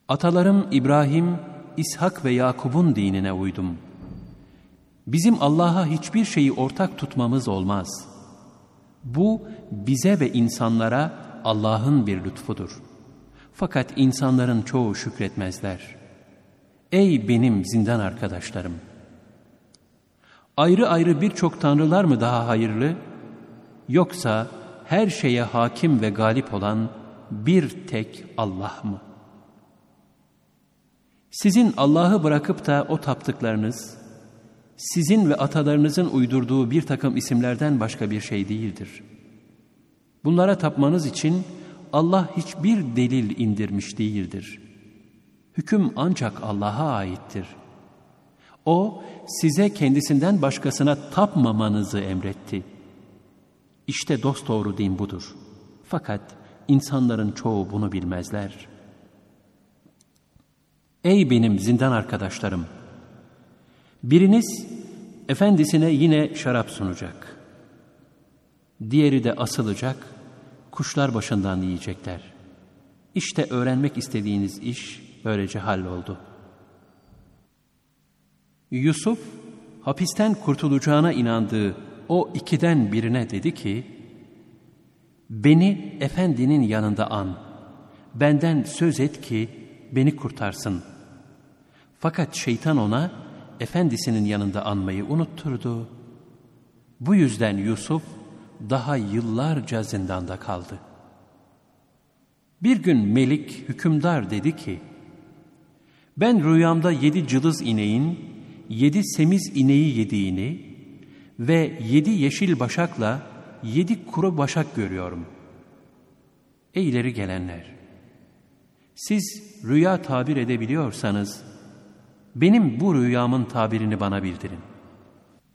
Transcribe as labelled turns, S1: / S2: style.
S1: Atalarım İbrahim, İshak ve Yakub'un dinine uydum. Bizim Allah'a hiçbir şeyi ortak tutmamız olmaz. Bu bize ve insanlara Allah'ın bir lütfudur. Fakat insanların çoğu şükretmezler. Ey benim zindan arkadaşlarım! Ayrı ayrı birçok tanrılar mı daha hayırlı? Yoksa her şeye hakim ve galip olan bir tek Allah mı? Sizin Allah'ı bırakıp da o taptıklarınız, sizin ve atalarınızın uydurduğu bir takım isimlerden başka bir şey değildir. Bunlara tapmanız için Allah hiçbir delil indirmiş değildir. Hüküm ancak Allah'a aittir. O, size kendisinden başkasına tapmamanızı emretti. İşte dosdoğru din budur. Fakat insanların çoğu bunu bilmezler. Ey benim zindan arkadaşlarım! Biriniz efendisine yine şarap sunacak. Diğeri de asılacak, kuşlar başından yiyecekler. İşte öğrenmek istediğiniz iş böylece halloldu. Yusuf, hapisten kurtulacağına inandığı o ikiden birine dedi ki, beni efendinin yanında an, benden söz et ki beni kurtarsın. Fakat şeytan ona efendisinin yanında anmayı unutturdu. Bu yüzden Yusuf daha yıllarca zindanda kaldı. Bir gün melik hükümdar dedi ki, ben rüyamda 7 cılız ineğin 7 semiz ineği yediğini ve 7 yeşil başakla 7 kuru başak görüyorum. Ey ileri gelenler! Siz rüya tabir edebiliyorsanız, benim bu rüyamın tabirini bana bildirin.